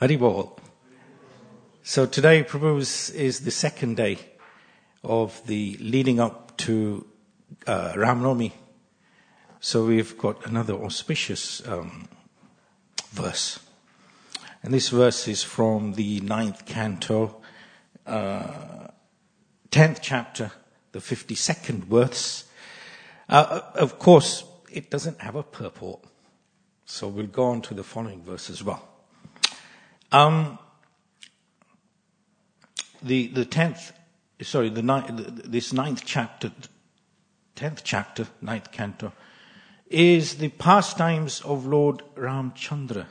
Haribol. So today, Prabhu, is the second day of the leading up to Ram Navami. So we've got another auspicious verse. And this verse is from the 9th canto, 10th chapter, the 52nd verse. Of course, it doesn't have a purport. So we'll go on to the following verse as well. This 9th chapter, 10th chapter, 9th canto, is the pastimes of Lord Ramchandra.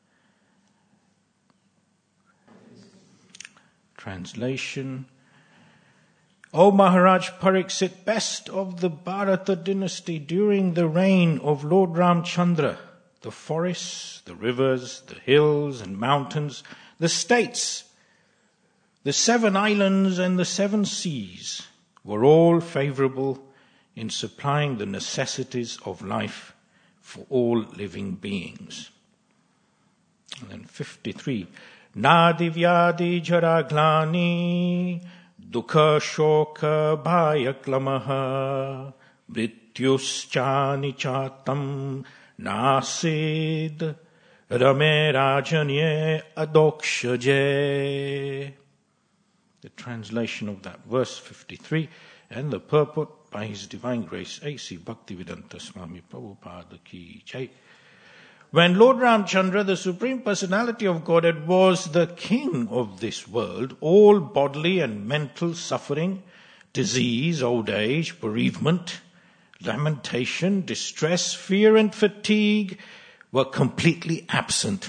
Translation. O Maharaj Pariksit, best of the Bharata dynasty during the reign of Lord Ramchandra, the forests, the rivers, the hills and mountains, the states, the 7 islands and the 7 seas were all favorable in supplying the necessities of life for all living beings. And then 53. Nadi vyadi jaraglani dukha shoka bhayaklamaha mrityuschani chatam nasid rame rajanye adokshaje. The translation of that verse 53 and the purport by His Divine Grace A.C. Bhaktivedanta Swami Prabhupada Ki Jai. When Lord Ramchandra, the Supreme Personality of Godhead, was the king of this world, all bodily and mental suffering, disease, old age, bereavement, lamentation, distress, fear and fatigue were completely absent.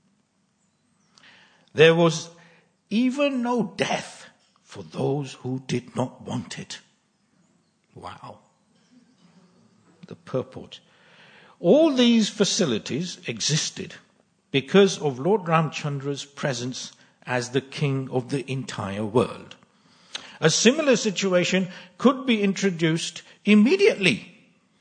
There was even no death for those who did not want it. Wow. The purport. All these facilities existed because of Lord Ramchandra's presence as the king of the entire world. A similar situation could be introduced immediately.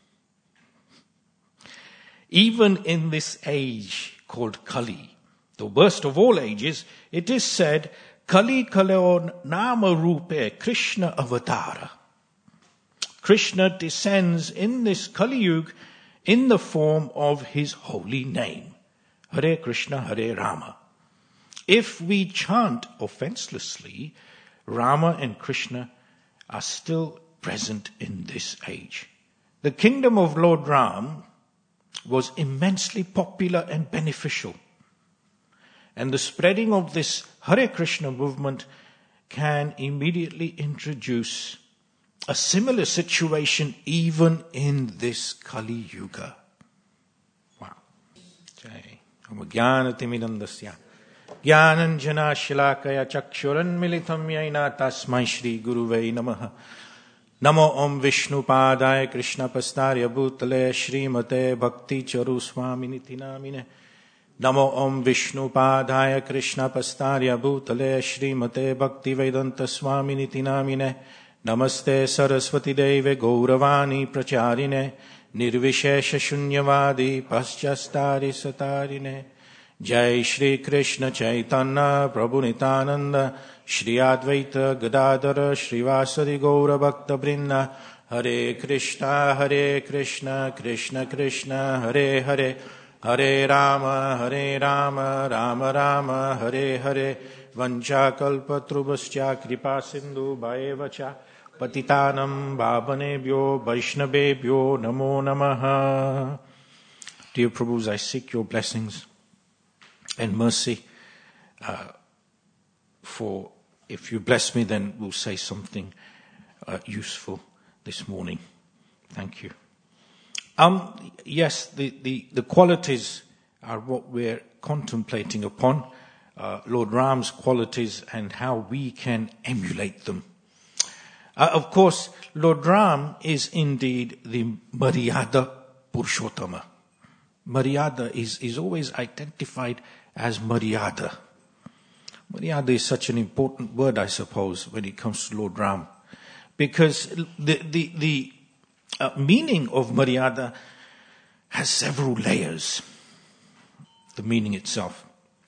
Even in this age called Kali, the worst of all ages, it is said, Kali kaleo nama rupe Krishna avatara. Krishna descends in this Kali Yuga in the form of His holy name. Hare Krishna, Hare Rama. If we chant offenselessly, Rama and Krishna are still present in this age. The kingdom of Lord Ram was immensely popular and beneficial. And the spreading of this Hare Krishna movement can immediately introduce a similar situation even in this Kali Yuga. Wow. Jai. Jnanatimidandasya. Jnananjana shilakaya chakshuran militam yaina tasmai shri guruvei namaha. Namo om Vishnu padaya Krishna pastarya bhutale Srimate Bhakti Charu Swaminiti namine. Namo om Vishnu padaya Krishna pastarya bhutale Srimate Bhakti Vedanta Swaminiti namine. Namaste Saraswati Deve Gauravani Pracharine Nirvishesha Shunyavadi Paschastari Satarine. Jai Shri Krishna Chaitanya Prabhu Nitananda Shri Advaita Gadadara Srivasadi Gaura Bhakta Brinda. Hare Krishna Krishna Krishna Hare Hare Hare Rama Rama Rama Hare Hare. Vancha kalpatrubhascha kripa sindhu bhaevacha patitanam bhavanebhyo vaishnavebhyo namo namaha. Dear Prabhus, I seek your blessings and mercy. For if you bless me, then we'll say something useful this morning. Thank you. Yes, the qualities are what we're contemplating upon. Lord Ram's qualities and how we can emulate them. Of course, Lord Ram is indeed the Maryada Purushottama. Maryada is always identified as Maryada. Maryada is such an important word, I suppose, when it comes to Lord Ram. Because the meaning of Maryada has several layers. The meaning itself.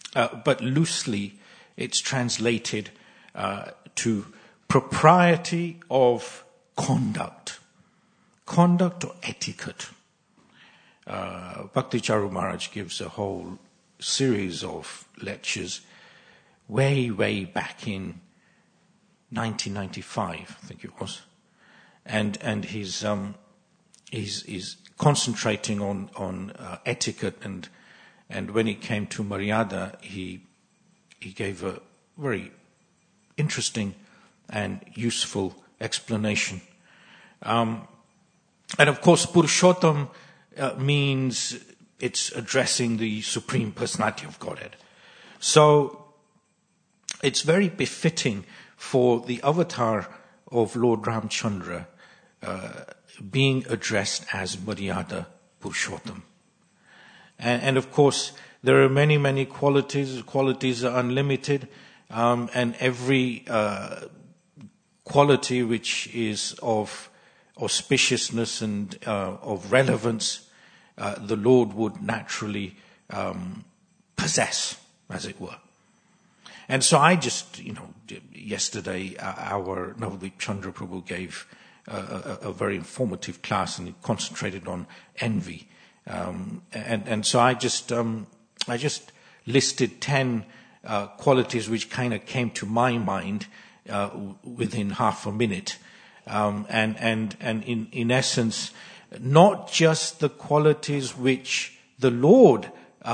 but loosely it's translated to propriety of conduct or etiquette. Bhakti Charu Maharaj gives a whole series of lectures way back in 1995, I think it was, and he's concentrating on etiquette, and when it came to Maryada, he gave a very interesting and useful explanation. And of course, Purushottam means it's addressing the Supreme Personality of Godhead. So it's very befitting for the avatar of Lord Ramchandra being addressed as Maryada Purushottam. And of course, there are many qualities. Qualities are unlimited, and every quality which is of auspiciousness and of relevance, the Lord would naturally possess, as it were. And so I just, yesterday our Navadvip Chandra Prabhu gave a very informative class, and it concentrated on envy. And so I just listed 10 qualities which kind of came to my mind within half a minute. And in essence, not just the qualities which the Lord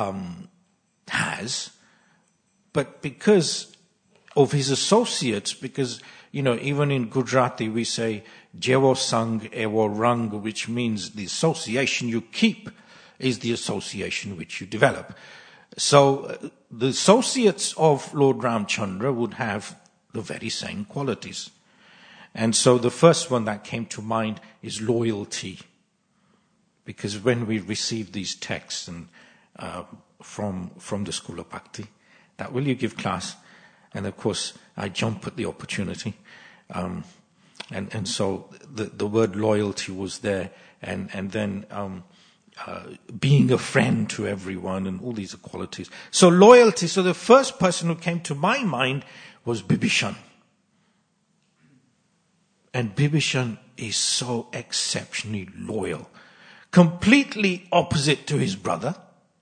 has, but because of his associates, because, even in Gujarati we say, Jevo Sang Evo Rang, which means the association you keep is the association which you develop. So the associates of Lord Ramchandra would have the very same qualities. And so the first one that came to mind is loyalty. Because when we receive these texts and from the School of Bhakti, that will you give class? And of course, I jump at the opportunity. And so the word loyalty was there, and then being a friend to everyone, and all these qualities. So loyalty. So the first person who came to my mind was Bibhishan. And Bibhishan is so exceptionally loyal, completely opposite to his brother.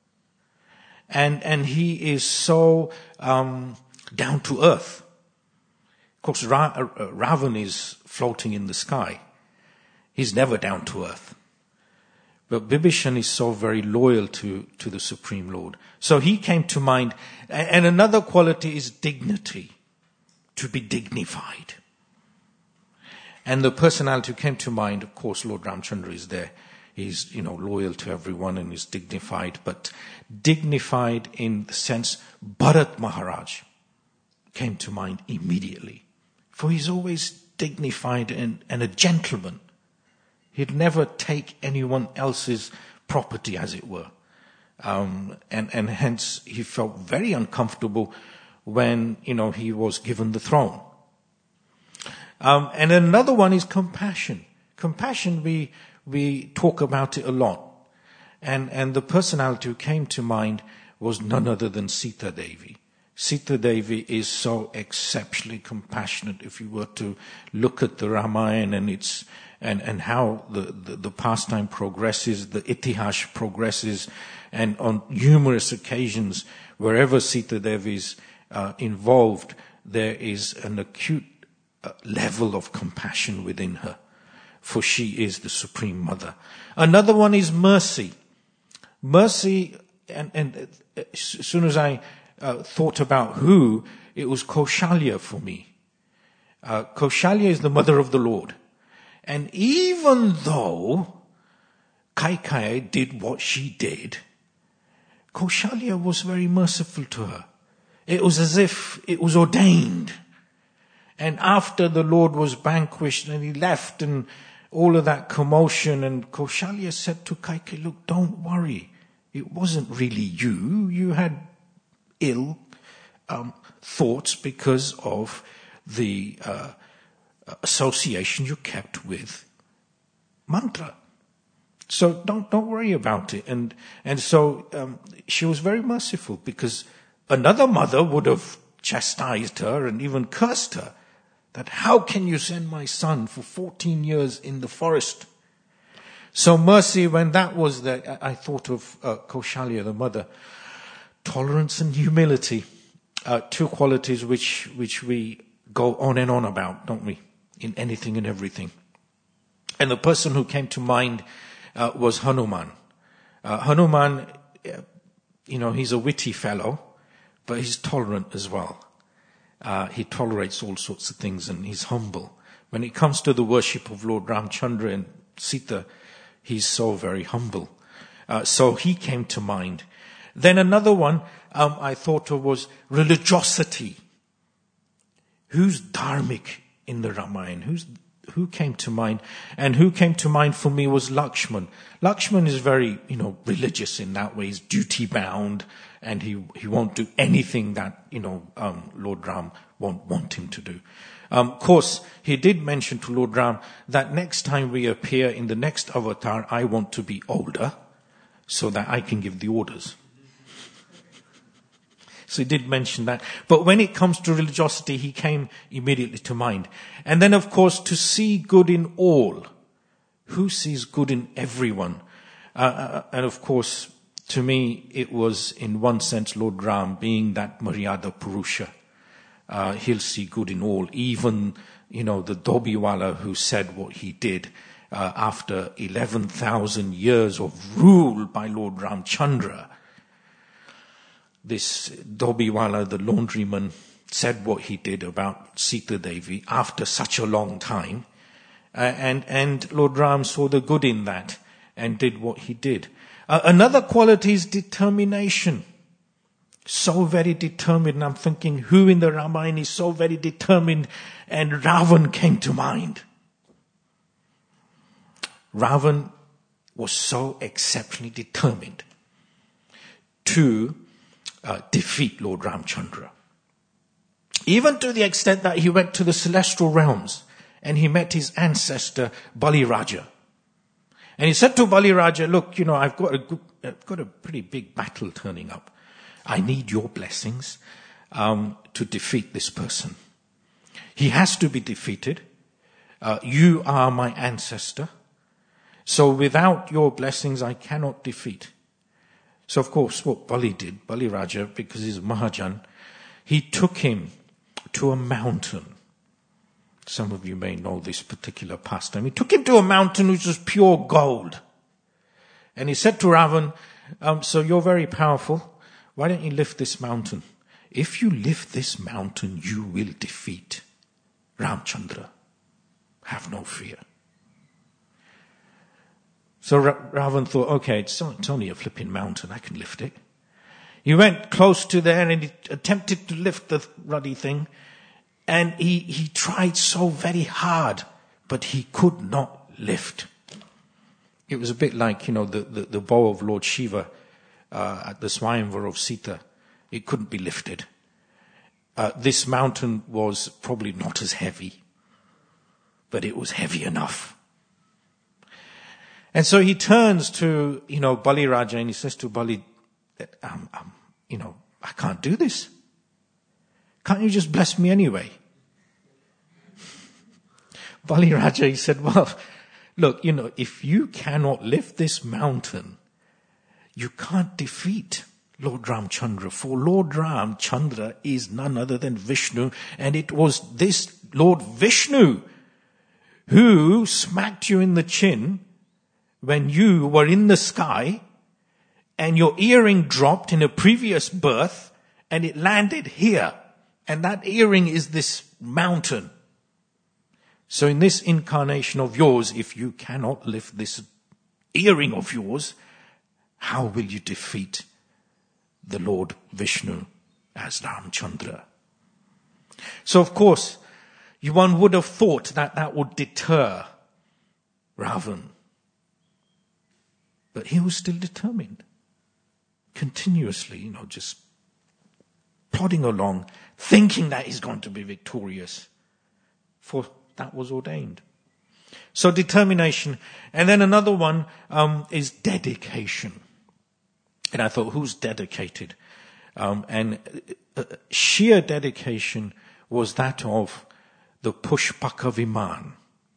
And he is so down to earth. Of course, Ravan is floating in the sky. He's never down to earth. But Bibhishan is so very loyal to the Supreme Lord. So he came to mind. And another quality is dignity, to be dignified. And the personality who came to mind, of course, Lord Ramchandra is there. He's, loyal to everyone and is dignified, but dignified in the sense Bharat Maharaj came to mind immediately. For he's always dignified and a gentleman. He'd never take anyone else's property, as it were. And hence he felt very uncomfortable when, he was given the throne. And another one is compassion. Compassion, we talk about it a lot. And the personality who came to mind was none other than Sita Devi. Sita Devi is so exceptionally compassionate. If you were to look at the Ramayana and how the pastime progresses, the Itihash progresses, and on numerous occasions, wherever Sita Devi is involved, there is an acute level of compassion within her, for she is the Supreme Mother. Another one is mercy. Mercy, and as soon as I thought about who, it was Kaushalya for me. Kaushalya is the mother of the Lord. And even though Kaikeyi did what she did, Kaushalya was very merciful to her. It was as if it was ordained. And after the Lord was vanquished and he left and all of that commotion, and Kaushalya said to Kaikeyi, look, don't worry. It wasn't really you. You had ill thoughts because of the association you kept with mantra. So don't worry about it. And so she was very merciful because Another mother would have chastised her and even cursed her, that how can you send my son for 14 years in the forest? So Mercy, when that was there, I thought of Kaushalya, the mother. Tolerance and humility, two qualities which we go on and on about, don't we? In anything and everything. And the person who came to mind was Hanuman. Hanuman, he's a witty fellow, but he's tolerant as well. He tolerates all sorts of things and he's humble. When it comes to the worship of Lord Ramchandra and Sita, he's so very humble. So he came to mind. Then another one I thought of was religiosity. Who's dharmic in the Ramayana? Who came to mind? And who came to mind for me was Lakshman. Lakshman is very, religious in that way. He's duty bound and he won't do anything that, Lord Ram won't want him to do. Of course, he did mention to Lord Ram that next time we appear in the next avatar, I want to be older so that I can give the orders. So he did mention that. But when it comes to religiosity, he came immediately to mind. And then, of course, to see good in all. Who sees good in everyone? And of course, to me, it was in one sense Lord Ram being that Maryada Purusha. He'll see good in all. Even, the Dobiwala who said what he did after 11,000 years of rule by Lord Ramchandra. This Dobiwala, the laundryman, said what he did about Sita Devi after such a long time. And Lord Ram saw the good in that and did what he did. Another quality is determination. So very determined. I'm thinking, who in the Ramayana is so very determined? And Ravan came to mind. Ravan was so exceptionally determined to defeat Lord Ramchandra. Even to the extent that he went to the celestial realms and he met his ancestor Bali Raja. And he said to Bali Raja, look, I've got a pretty big battle turning up. I need your blessings to defeat this person. He has to be defeated. You are my ancestor. So without your blessings, I cannot defeat. So of course, what Bali did, Bali Raja, because he's Mahajan, he took him to a mountain. Some of you may know this particular pastime. He took him to a mountain which was pure gold. And he said to Ravan, so you're very powerful. Why don't you lift this mountain? If you lift this mountain, you will defeat Ramchandra. Have no fear. So Ravan thought, okay, it's only a flipping mountain. I can lift it. He went close to there and he attempted to lift the ruddy thing. And he tried so very hard, but he could not lift. It was a bit like, the bow of Lord Shiva at the Swayamvar of Sita. It couldn't be lifted. This mountain was probably not as heavy, but it was heavy enough. And so he turns to, Bali Raja and he says to Bali, I can't do this. Can't you just bless me anyway? Bali Raja, he said, well, look, if you cannot lift this mountain, you can't defeat Lord Ramchandra. For Lord Ramchandra is none other than Vishnu. And it was this Lord Vishnu who smacked you in the chin when you were in the sky and your earring dropped in a previous birth and it landed here. And that earring is this mountain. So in this incarnation of yours, if you cannot lift this earring of yours, how will you defeat the Lord Vishnu as Ramchandra? So of course, one would have thought that would deter Ravan. But he was still determined. Continuously, just plodding along, thinking that he's going to be victorious. For that was ordained. So determination. And then another one is dedication. And I thought, who's dedicated? And sheer dedication was that of the Pushpaka Viman.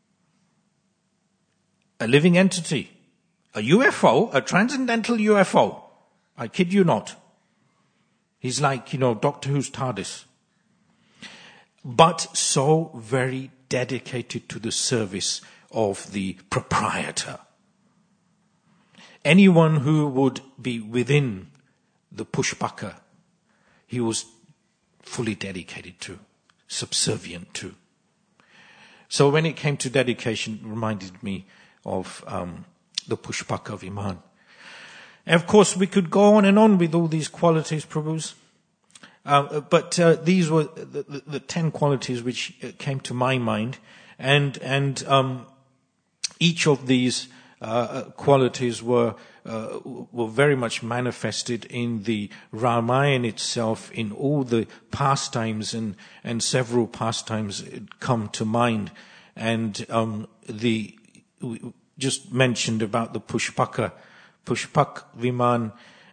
A living entity, a UFO, a transcendental UFO. I kid you not. He's like, Doctor Who's TARDIS. But so very dedicated to the service of the proprietor. Anyone who would be within the Pushpaka, he was fully dedicated to, subservient to. So when it came to dedication, it reminded me of the Pushpaka Viman. And of course, we could go on and on with all these qualities, Prabhus. But these were the 10 qualities which came to my mind. And each of these qualities were very much manifested in the Ramayana itself, in all the pastimes, and several pastimes come to mind. And we just mentioned about the Pushpaka Viman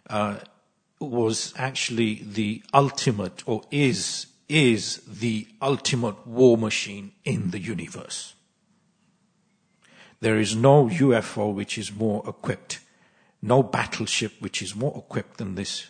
was actually the ultimate, or is the ultimate war machine in the universe. There is no UFO which is more equipped, no battleship which is more equipped than this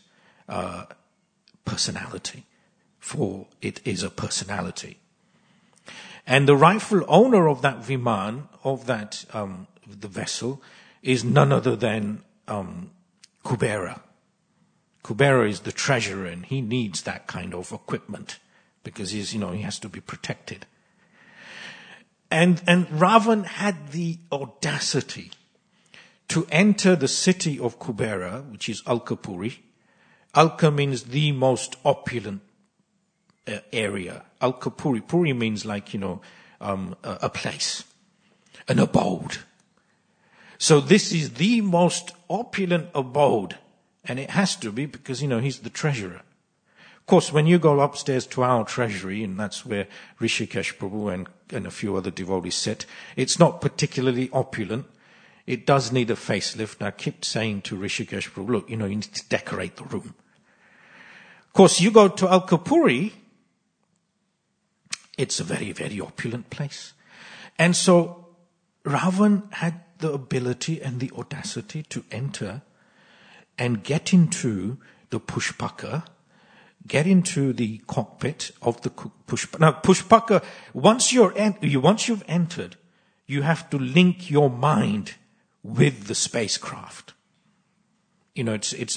personality, for it is a personality. And the rightful owner of that Viman, of that the vessel, is none other than Kubera. Kubera is the treasurer, and he needs that kind of equipment because he has to be protected. And Ravan had the audacity to enter the city of Kubera, which is Alkapuri. Alka means the most opulent area. Alkapuri. Puri means like, a place, an abode. So this is the most opulent abode. And it has to be because, he's the treasurer. Of course, when you go upstairs to our treasury, and that's where Rishikesh Prabhu and a few other devotees sit, it's not particularly opulent. It does need a facelift. I keep saying to Rishikesh Prabhu, look, you need to decorate the room. Of course, you go to Alkapuri, it's a very, very opulent place. And so Ravan had the ability and the audacity to enter and get into the Pushpaka, get into the cockpit of the Pushpaka. Now, Pushpaka, once you've entered, you have to link your mind with the spacecraft. It's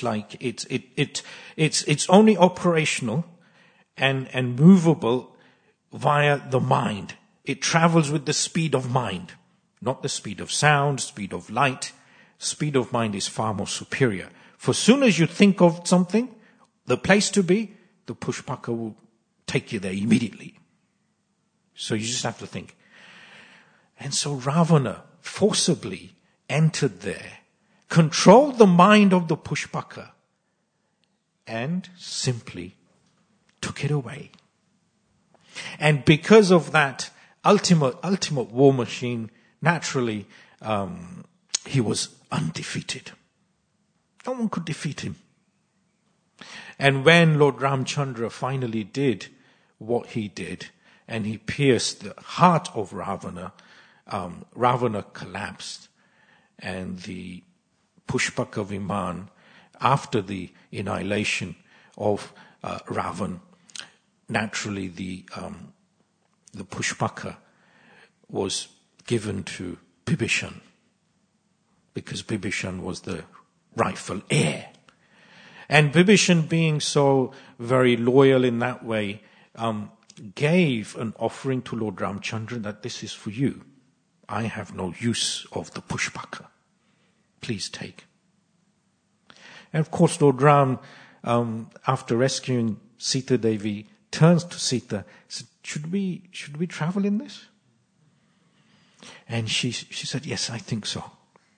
only operational and movable via the mind. It travels with the speed of mind, not the speed of sound, speed of light. Speed of mind is far more superior. For as soon as you think of something, the place to be, the Pushpaka will take you there immediately. So you just have to think. And so Ravana forcibly entered there, controlled the mind of the Pushpaka, and simply took it away. And because of that ultimate war machine, naturally, he was undefeated. No one could defeat him. And when Lord Ramchandra finally did what he did, and he pierced the heart of Ravana, Ravana collapsed, and the Pushpaka Viman, after the annihilation of Ravan, naturally the Pushpaka was given to Bibhishan, because Bibhishan was the rightful heir. And Bibhishan, being so very loyal in that way, gave an offering to Lord Ramchandra that this is for you. I have no use of the Pushpaka. Please take. And of course, Lord Ram, after rescuing Sita Devi, turns to Sita, said, should we travel in this? And she said, yes, I think so.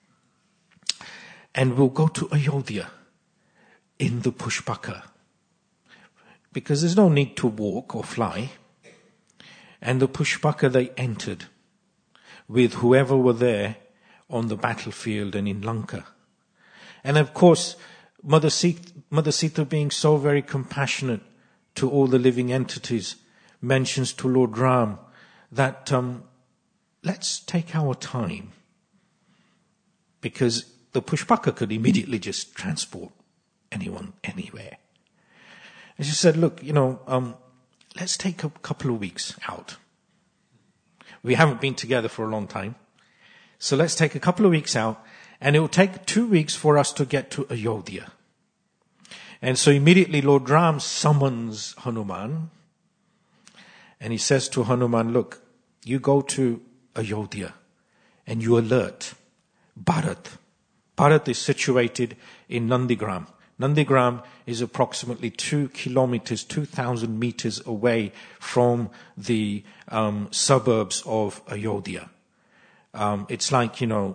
And we'll go to Ayodhya in the Pushpaka, because there's no need to walk or fly. And the Pushpaka, they entered with whoever were there on the battlefield and in Lanka. And of course, Mother Sita being so very compassionate to all the living entities, mentions to Lord Ram that let's take our time, because the Pushpaka could immediately just transport anyone anywhere. And she said, look, let's take a couple of weeks out. We haven't been together for a long time. So let's take a couple of weeks out, and it will take 2 weeks for us to get to Ayodhya. And so immediately Lord Ram summons Hanuman, and he says to Hanuman, look, you go to Ayodhya and you alert Bharat. Bharat is situated in Nandigram. Nandigram is approximately 2 kilometers, 2,000 meters away from the suburbs of Ayodhya. It's like,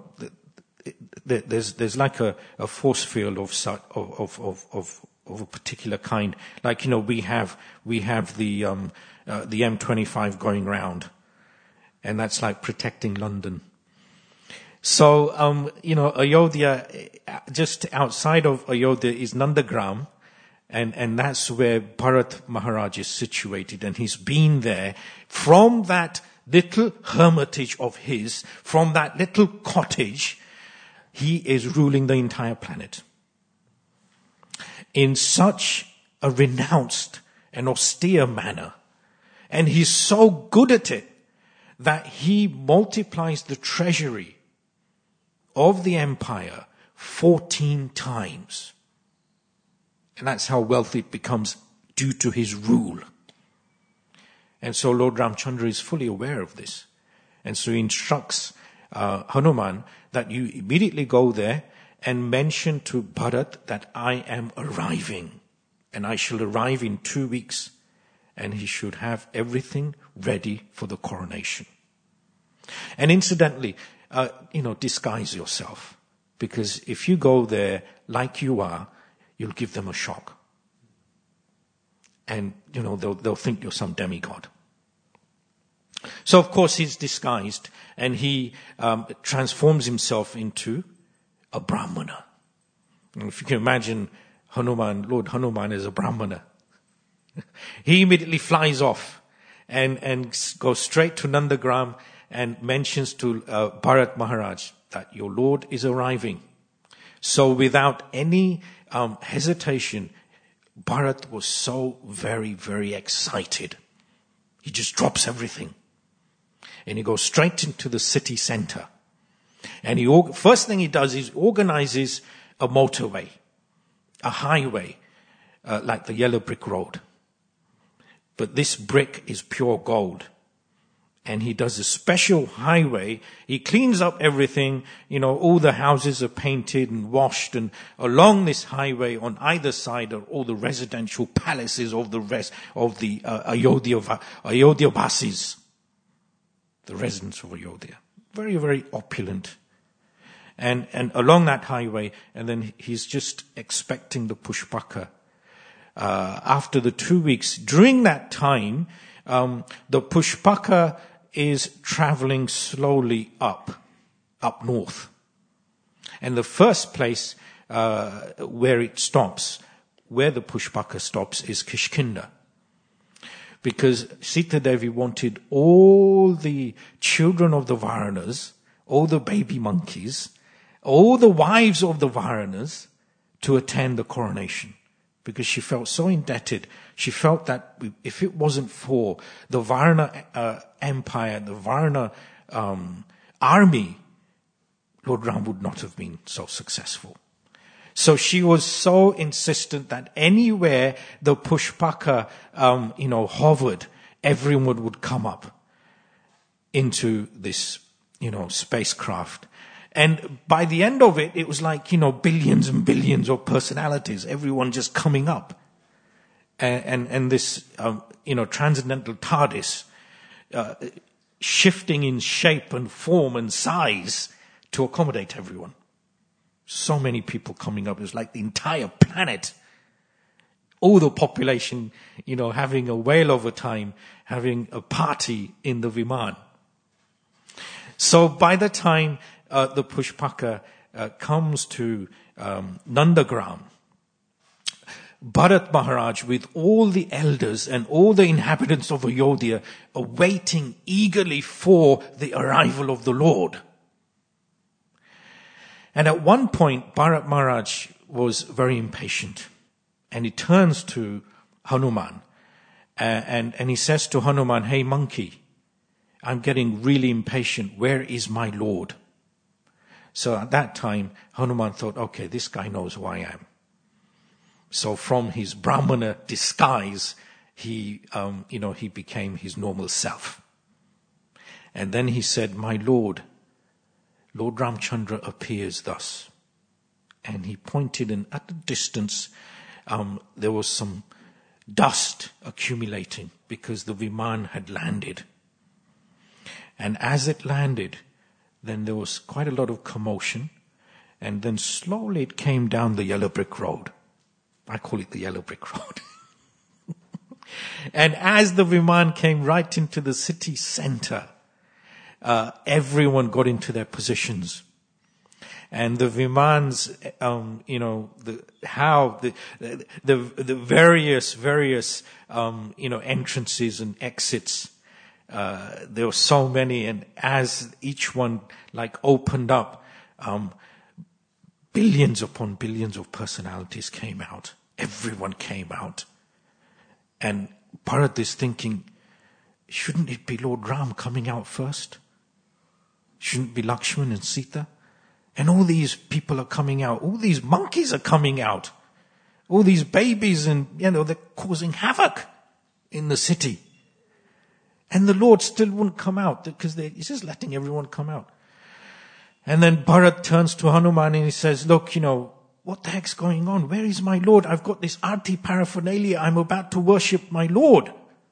there's like a force field of a particular kind. Like, we have the M25 going round, and that's like protecting London. So, Ayodhya, just outside of Ayodhya is Nandagram, and that's where Bharat Maharaj is situated, and he's been there from that little hermitage of his, from that little cottage. He is ruling the entire planet in such a renounced and austere manner. And he's so good at it that he multiplies the treasury of the empire 14 times. And that's how wealthy it becomes due to his rule. And so Lord Ramchandra is fully aware of this. And so he instructs Hanuman that you immediately go there and mention to Bharat that I am arriving. And I shall arrive in 2 weeks. And he should have everything ready for the coronation. And incidentally, disguise yourself. Because if you go there like you are, you'll give them a shock. And, they'll think you're some demigod. So, of course, he's disguised, and he transforms himself into a Brahmana. And if you can imagine Lord Hanuman as a Brahmana, he immediately flies off and goes straight to Nandagram and mentions to Bharat Maharaj that your Lord is arriving. So without any hesitation, Bharat was so very, very excited. He just drops everything. And he goes straight into the city center. And first thing he does is organizes a motorway, a highway, like the yellow brick road. But this brick is pure gold. And he does a special highway. He cleans up everything. All the houses are painted and washed. And along this highway, on either side, are all the residential palaces of the Ayodhya Vasis, the residents of Ayodhya. Very, very opulent. And along that highway, and then he's just expecting the Pushpaka. After the 2 weeks, during that time, the Pushpaka is traveling slowly up north. And the first place where it stops, where the Pushpaka stops, is Kishkinda. Because Sita Devi wanted all the children of the Varanas, all the baby monkeys, all the wives of the Varanas to attend the coronation. Because she felt so indebted. She felt that if it wasn't for the Varna empire, the Varna army, Lord Ram would not have been so successful. So she was so insistent that anywhere the Pushpaka, hovered, everyone would come up into this, spacecraft. And by the end of it, it was like, billions and billions of personalities, everyone just coming up. And this, transcendental TARDIS, shifting in shape and form and size to accommodate everyone. So many people coming up. It was like the entire planet. All the population, having a whale of a time, having a party in the Viman. So by the time the Pushpaka comes to Nandagram, Bharat Maharaj with all the elders and all the inhabitants of Ayodhya are waiting eagerly for the arrival of the Lord. And at one point, Bharat Maharaj was very impatient. And he turns to Hanuman and he says to Hanuman, "Hey monkey, I'm getting really impatient. Where is my Lord?" So at that time, Hanuman thought, okay, this guy knows who I am. So from his Brahmana disguise, he became his normal self. And then he said, "My Lord Ramchandra appears thus." And he pointed, and at a distance, there was some dust accumulating because the Viman had landed. And as it landed, then there was quite a lot of commotion, and then slowly it came down the yellow brick road. I call it the yellow brick road. And as the Viman came right into the city center, everyone got into their positions. And the Vimans, the various entrances and exits, there were so many, and as each one opened up, billions upon billions of personalities came out. Everyone came out. And Bharat is thinking, shouldn't it be Lord Ram coming out first? Shouldn't it be Lakshman and Sita? And all these people are coming out. All these monkeys are coming out. All these babies, and they're causing havoc in the city. And the Lord still wouldn't come out because he's just letting everyone come out. And then Bharat turns to Hanuman and he says, "Look, what the heck's going on? Where is my Lord? I've got this arti paraphernalia. I'm about to worship my Lord."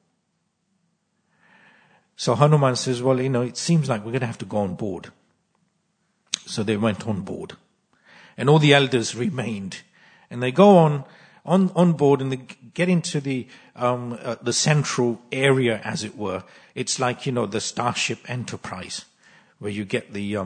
So Hanuman says, "Well, it seems like we're going to have to go on board." So they went on board. And all the elders remained. And they go on board, and they get into the central area, as it were. It's like, the Starship Enterprise, where you get the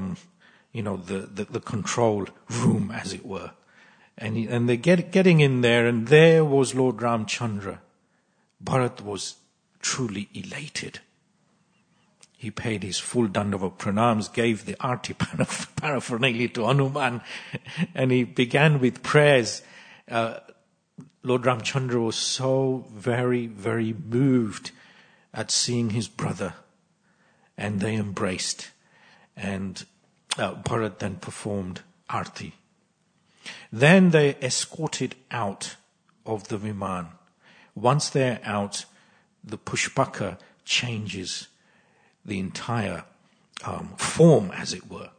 control room, as it were. And they're getting in there, and there was Lord Ramchandra. Bharat was truly elated. He paid his full Dandava pranams, gave the arti paraphernalia to Hanuman, and he began with prayers. Lord Ramchandra was so very, very moved at seeing his brother, and they embraced. And Bharat then performed arti. Then they escorted out of the Viman. Once they're out, the Pushpaka changes the entire form, as it were,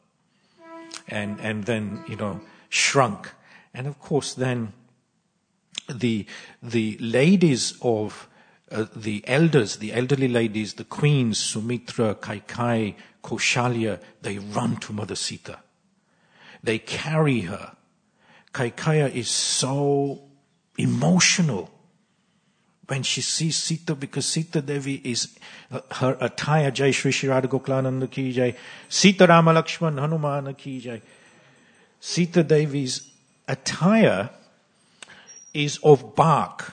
and then shrunk. And of course, then the ladies of the elders, the elderly ladies, the queens, Sumitra, Kaikai, Kaushalya, they run to Mother Sita. They carry her. Kaikaya is so emotional when she sees Sita, because Sita Devi is her attire, Jai Shri Shri Radha Gokulananda ki Jai, Sita Rama Lakshman Hanuman ki Jai. Sita Devi's attire is of bark,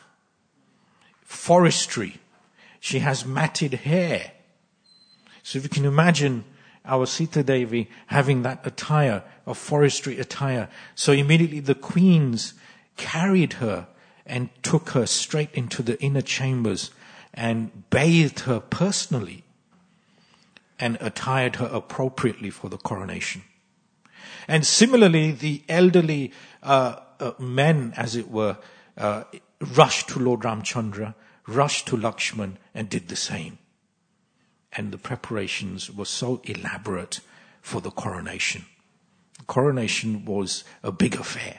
forestry. She has matted hair. So if you can imagine our Sita Devi having that attire, a forestry attire. So immediately the queens carried her and took her straight into the inner chambers and bathed her personally and attired her appropriately for the coronation. And similarly, the elderly men, as it were, rushed to Lord Ramchandra, rushed to Lakshman, and did the same. And the preparations were so elaborate for the coronation. The coronation was a big affair.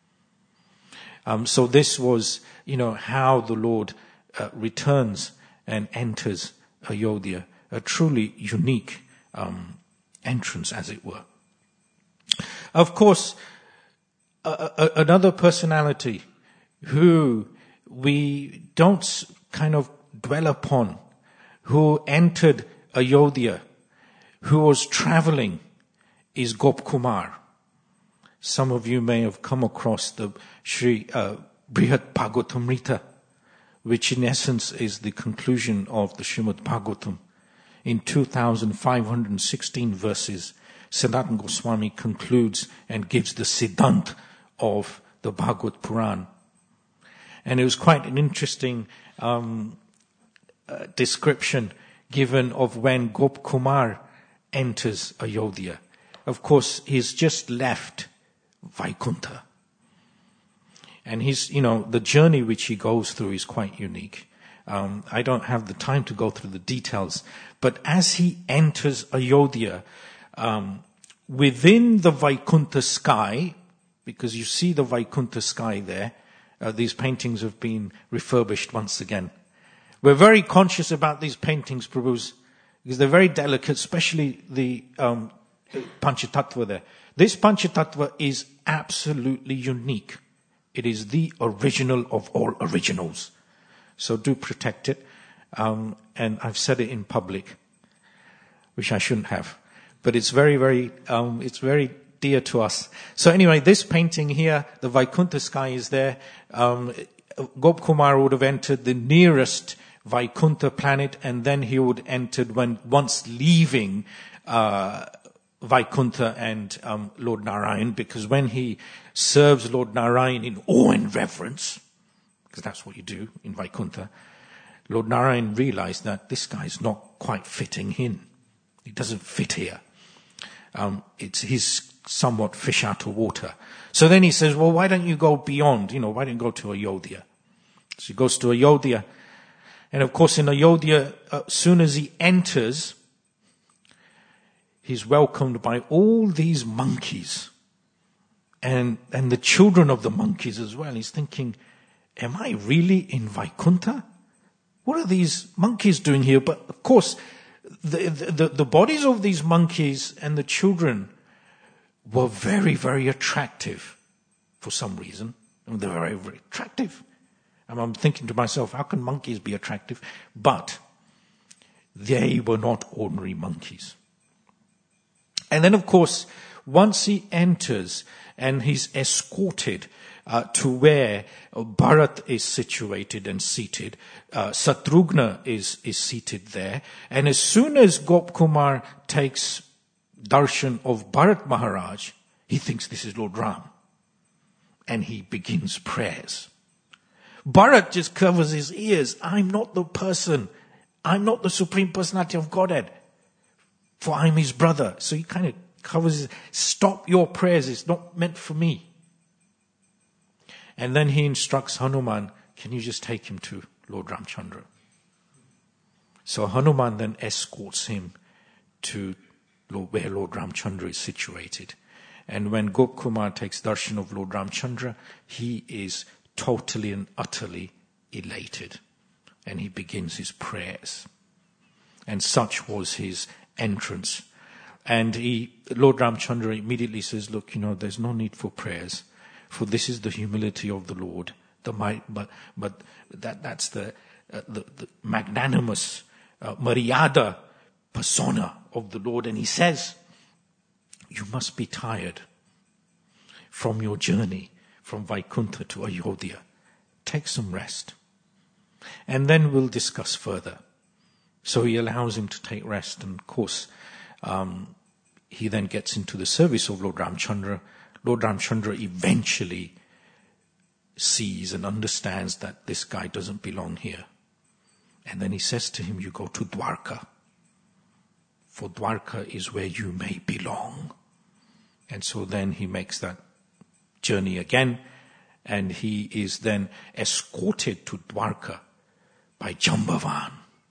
So this was, how the Lord returns and enters Ayodhya, a truly unique entrance, as it were. Of course, another personality who we don't kind of dwell upon, who entered Ayodhya, who was traveling, is Gop Kumar. Some of you may have come across the Sri Brihat Bhagavatamrita, which in essence is the conclusion of the Srimad Bhagavatam. In 2,516 verses, Sanatana Goswami concludes and gives the Siddhant of the Bhagavad Puran. And it was quite an interesting description given of when Gop Kumar enters Ayodhya. Of course, he's just left Vaikuntha. And the journey which he goes through is quite unique. I don't have the time to go through the details, but as he enters Ayodhya, within the Vaikuntha sky, because you see the Vaikuntha sky there, these paintings have been refurbished once again. We're very conscious about these paintings, Prabhus, because they're very delicate, especially the Panchatattva there. This Panchatattva is absolutely unique. It is the original of all originals. So do protect it. And I've said it in public, which I shouldn't have. But it's very dear to us. So anyway, this painting here, the Vaikuntha sky is there. Gop Kumar would have entered the nearest Vaikuntha planet, and then he would enter once leaving Vaikuntha and Lord Narayan, because when he serves Lord Narayan in awe and reverence, because that's what you do in Vaikuntha, Lord Narayan realized that this guy's not quite fitting in. He doesn't fit here. He's somewhat fish out of water. So then he says, well, why don't you go beyond? Why don't you go to Ayodhya? So he goes to Ayodhya. And of course in Ayodhya, as soon as he enters, he's welcomed by all these monkeys. And the children of the monkeys as well. He's thinking, am I really in Vaikuntha? What are these monkeys doing here? But of course, the bodies of these monkeys and the children were very, very attractive for some reason. They're very, very attractive. And I'm thinking to myself, how can monkeys be attractive? But they were not ordinary monkeys. And then, of course, once he enters and he's escorted to where Bharat is situated and seated, Satrugna is seated there. And as soon as Gop Kumar takes darshan of Bharat Maharaj, he thinks this is Lord Ram. And he begins prayers. Bharat just covers his ears. I'm not the person. I'm not the Supreme Personality of Godhead. For I'm his brother. So he kind of covers his, stop your prayers. It's not meant for me. And then he instructs Hanuman, can you just take him to Lord Ramchandra? So Hanuman then escorts him to where Lord Ramchandra is situated. And when Gop Kumar takes darshan of Lord Ramchandra, he is totally and utterly elated. And he begins his prayers. And such was his entrance. And Lord Ramchandra immediately says, look, there's no need for prayers, for this is the humility of the Lord. But that's the magnanimous Maryada persona of the Lord. And he says, you must be tired from your journey from Vaikuntha to Ayodhya. Take some rest. And then we'll discuss further. So he allows him to take rest. And of course, he then gets into the service of Lord Ramchandra. Lord Ramchandra eventually sees and understands that this guy doesn't belong here. And then he says to him, you go to Dwarka. For Dwarka is where you may belong. And so then he makes that journey again, and he is then escorted to Dwarka by Jambavan.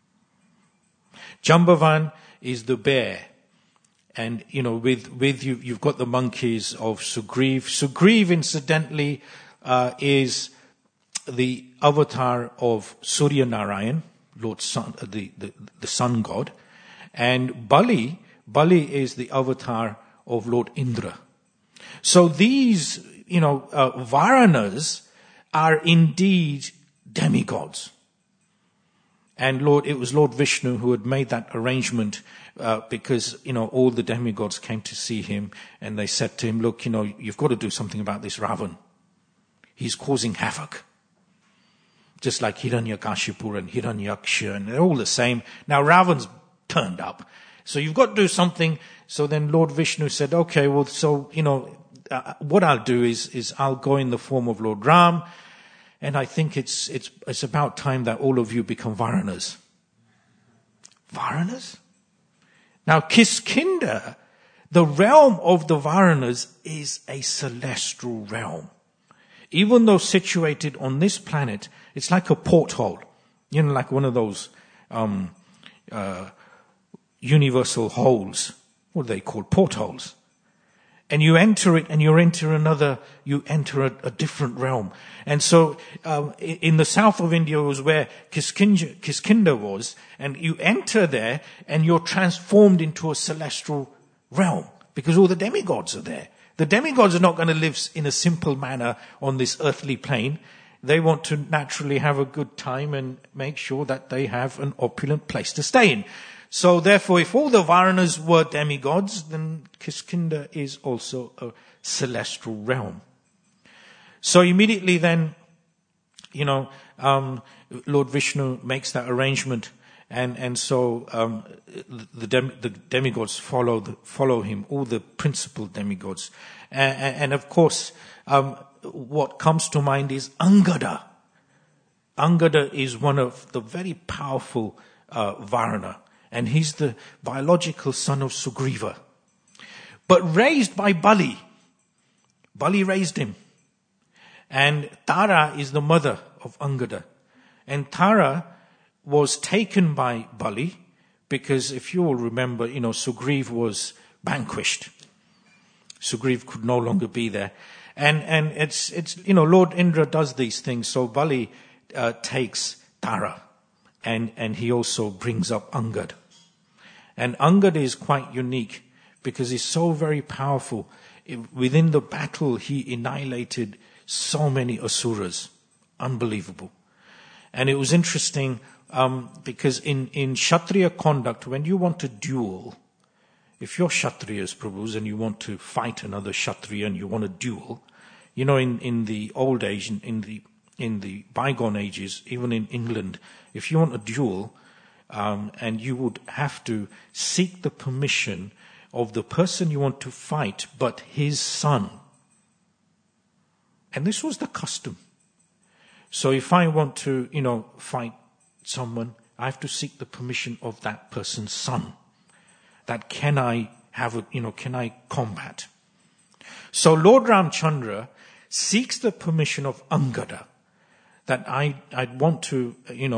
Jambavan is the bear. And, with you, you've got the monkeys of Sugriv. Sugriv, incidentally, is the avatar of Surya Narayan, Lord Sun, the sun god. And Bali is the avatar of Lord Indra. So these, Varanas are indeed demigods. And it was Lord Vishnu who had made that arrangement because, all the demigods came to see him and they said to him, look, you've got to do something about this Ravan. He's causing havoc. just like Hiranyakashipu and Hiranyaksha, and they're all the same. Now Ravan's turned up. So you've got to do something. So then Lord Vishnu said, okay, well, so, what I'll do is I'll go in the form of Lord Ram, and I think it's about time that all of you become Varanas. Varanas? Now Kiskindha, the realm of the Varanas, is a celestial realm. Even though situated on this planet, it's like a porthole. Like one of those universal holes. What are they called? Portholes. And you enter it and you enter a different realm. And so in the south of India was where Kiskindha was, and you enter there and you're transformed into a celestial realm because all the demigods are there. The demigods are not going to live in a simple manner on this earthly plane. They want to naturally have a good time and make sure that they have an opulent place to stay in. So therefore, if all the Varanas were demigods, then Kiskindha is also a celestial realm. So immediately then, Lord Vishnu makes that arrangement, and so the demigods follow him, all the principal demigods, and of course, what comes to mind is Angada. Angada is one of the very powerful Varana. And he's the biological son of Sugriva. But raised by Bali. Bali raised him. And Tara is the mother of Angada. And Tara was taken by Bali because if you all remember, Sugriv was vanquished. Sugriv could no longer be there. And it's Lord Indra does these things. So Bali takes Tara. And he also brings up Angad. And Angad is quite unique because he's so very powerful. Within the battle, he annihilated so many Asuras. Unbelievable. And it was interesting because in Kshatriya conduct, when you want to duel, if you're Kshatriyas, Prabhus, and you want to fight another Kshatriya and you want to duel, in the old age, in the bygone ages, even in England, if you want a duel, and you would have to seek the permission of the person you want to fight, but his son. And this was the custom. So if I want to, fight someone, I have to seek the permission of that person's son. That can I combat? So Lord Ramchandra seeks the permission of Angada that I'd want to,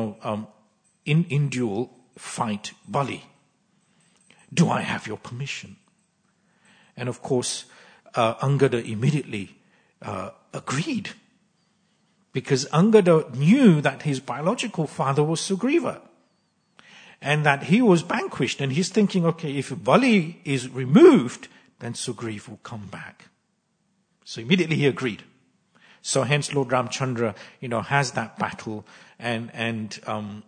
in duel, fight Bali. Do I have your permission? And of course, Angada immediately agreed. Because Angada knew that his biological father was Sugriva. And that he was vanquished. And he's thinking, okay, if Bali is removed, then Sugriva will come back. So immediately he agreed. So hence Lord Ramchandra, has that battle and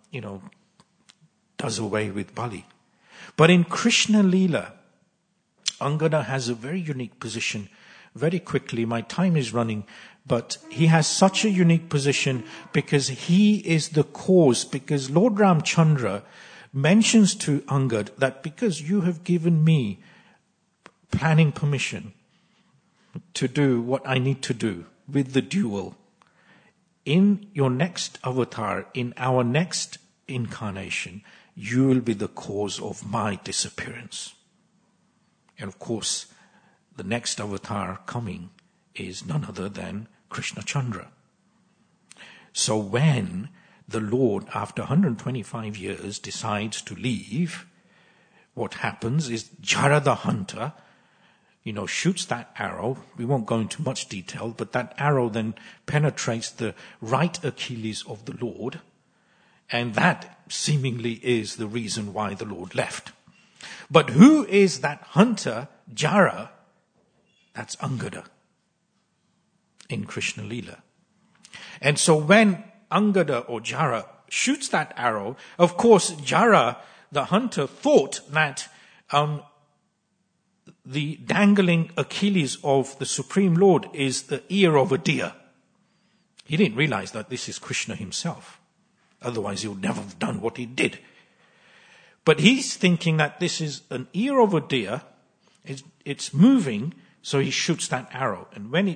does away with Bali. But in Krishna Leela, Angada has a very unique position. Very quickly, my time is running, but he has such a unique position because he is the cause, because Lord Ramchandra mentions to Angad that because you have given me planning permission to do what I need to do with the duel, in your next avatar, in our next incarnation, you will be the cause of my disappearance. And of course, the next avatar coming is none other than Krishna Chandra. So when the Lord, after 125 years, decides to leave, what happens is Jara the hunter, shoots that arrow. We won't go into much detail, but that arrow then penetrates the right Achilles of the Lord. And that seemingly is the reason why the Lord left. But who is that hunter, Jara? That's Angada in Krishna Leela. And so when Angada or Jara shoots that arrow, of course, Jara, the hunter, thought that the dangling Achilles of the Supreme Lord is the ear of a deer. He didn't realize that this is Krishna himself. Otherwise he would never have done what he did. But he's thinking that this is an ear of a deer. It's moving, so he shoots that arrow. And when it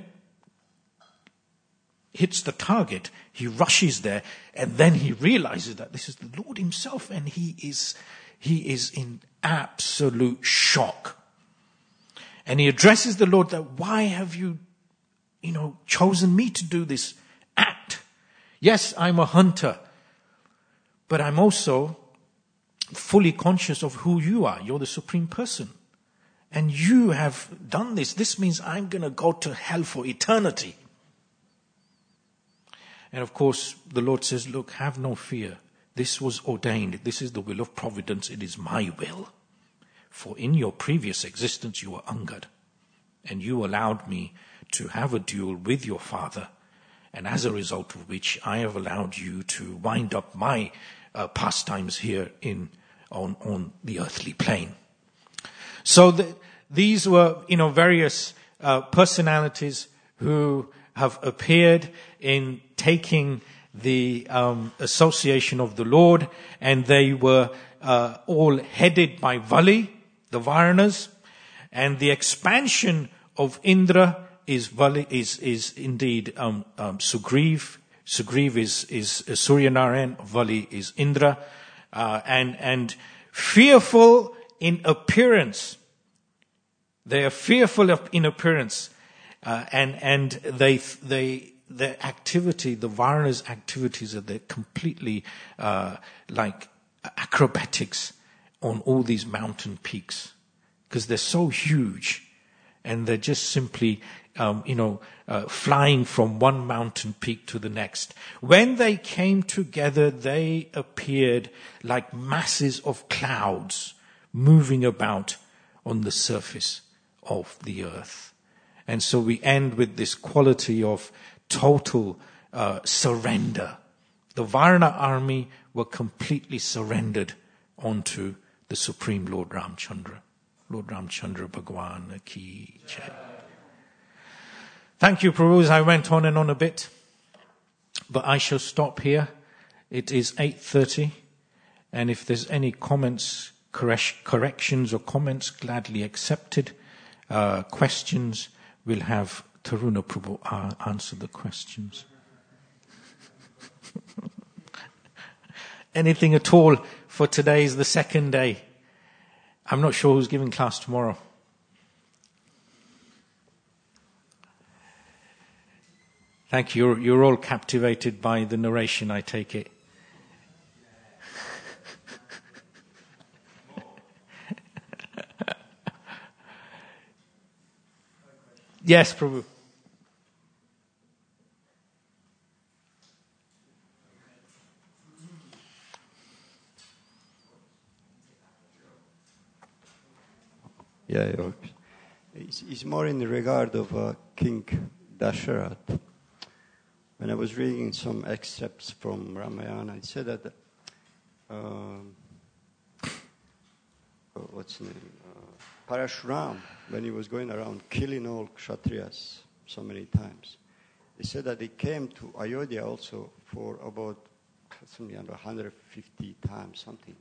hits the target, he rushes there, and then he realizes that this is the Lord himself, and he is in absolute shock. And he addresses the Lord that, why have you, chosen me to do this act? Yes, I'm a hunter, but I'm also fully conscious of who you are. You're the supreme person. And you have done this. This means I'm going to go to hell for eternity. And of course, the Lord says, look, have no fear. This was ordained. This is the will of providence. It is my will. For in your previous existence, you were Angad. And you allowed me to have a duel with your father. And as a result of which, I have allowed you to wind up my pastimes here on the earthly plane. So these were, various personalities who have appeared in taking the association of the Lord, and they were all headed by Vali, the Varanas, and the expansion of Indra is indeed Sugriv. Sugriv is Suryanarayan, Vali is Indra, and fearful in appearance. They are fearful in appearance, and their activity, the Varanas' activities, they're completely like acrobatics on all these mountain peaks, because they're so huge, and they're just simply flying from one mountain peak to the next. When they came together, they appeared like masses of clouds moving about on the surface of the earth. And so we end with this quality of total surrender. The Varna army were completely surrendered onto the Supreme Lord Ramchandra. Lord Ramchandra Bhagwan ki jai. Thank you, Prabhu. I went on and on a bit, but I shall stop here. It is 8:30, and if there's any comments, corrections or comments, gladly accepted. Questions, we'll have Taruna Prabhu answer the questions. Anything at all for today is the second day. I'm not sure who's giving class tomorrow. Thank you. You're all captivated by the narration, I take it. Yes, Prabhu. Yeah, it's more in the regard of King Dasharath. When I was reading some excerpts from Ramayana, it said that what's his name? Parashuram, when he was going around killing all Kshatriyas so many times, he said that he came to Ayodhya also for about 150 times something,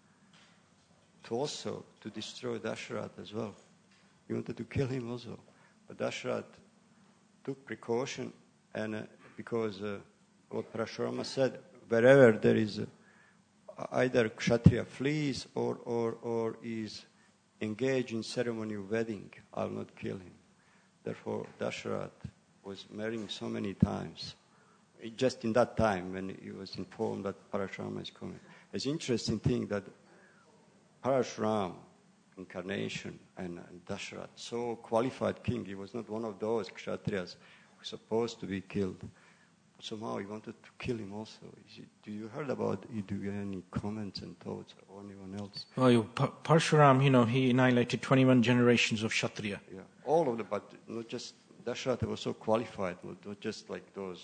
to destroy Dasharath as well. He wanted to kill him also, but Dasharath took precaution, and because what Parashurama said, wherever there is either Kshatriya flees or is engaged in ceremony of wedding, I'll not kill him. Therefore, Dasharath was marrying so many times, just in that time when he was informed that Parashurama is coming. It's an interesting thing that Parashuram, incarnation, and Dasharath, so qualified king, he was not one of those Kshatriyas who were supposed to be killed. Somehow he wanted to kill him also. Do you heard about it? Do you have any comments and thoughts, or anyone else? Well, Parshuram, he annihilated 21 generations of Kshatriya. Yeah, all of them, but not just Dasharath was so qualified, not just like those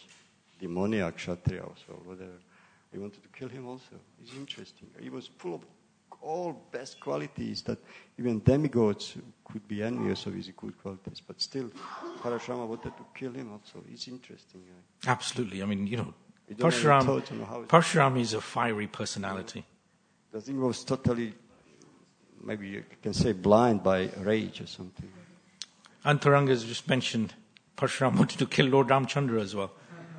demoniac Kshatriya or whatever. He wanted to kill him also. It's interesting. He was full of all best qualities that even demigods could be envious of his good qualities. But still, Parashurama wanted to kill him also. It's interesting. Absolutely. I mean, We don't have Parshuram, thoughts on how Parshuram is a fiery personality. the thing was totally, maybe you can say, blind by rage or something. Antaranga has just mentioned Parshuram wanted to kill Lord Ramchandra as well.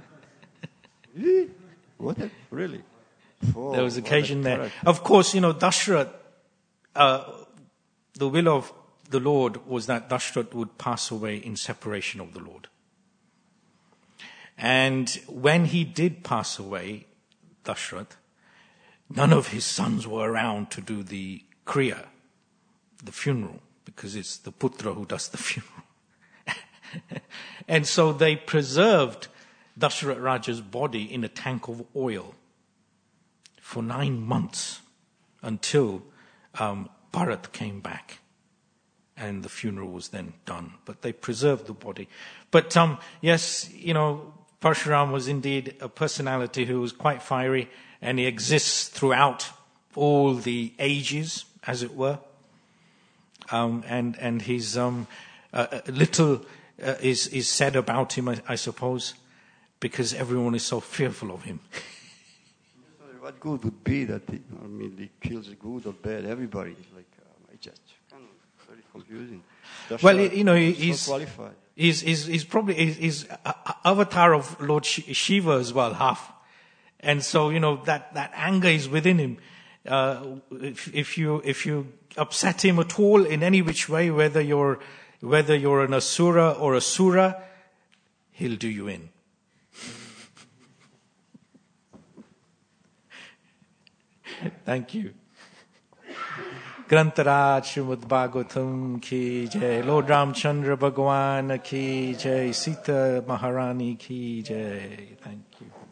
What? Really? Oh, There was what a occasion there. character. Of course, Dashrath, the will of the Lord was that Dashrath would pass away in separation of the Lord. And when he did pass away, Dashrath, none of his sons were around to do the kriya, the funeral, because it's the putra who does the funeral. And so they preserved Dashrath Raja's body in a tank of oil for 9 months until Bharat came back and the funeral was then done. But they preserved the body. But yes, Parshuram was indeed a personality who was quite fiery, and he exists throughout all the ages, as it were. And his little is said about him, I suppose, because everyone is so fearful of him. What good would be that he kills good or bad? Everybody is like, I just very confusing. Well, Dashrath he's so qualified. He's probably he's avatar of Lord Shiva as well, half, and so that anger is within him. If you upset him at all in any which way, whether you're an asura or a sura, he'll do you in. Thank you. Grantaraj Srimad Bhagavatam ki jai, Lord Ramchandra Bhagwan ki jai, Sita Maharani ki jai. Thank you.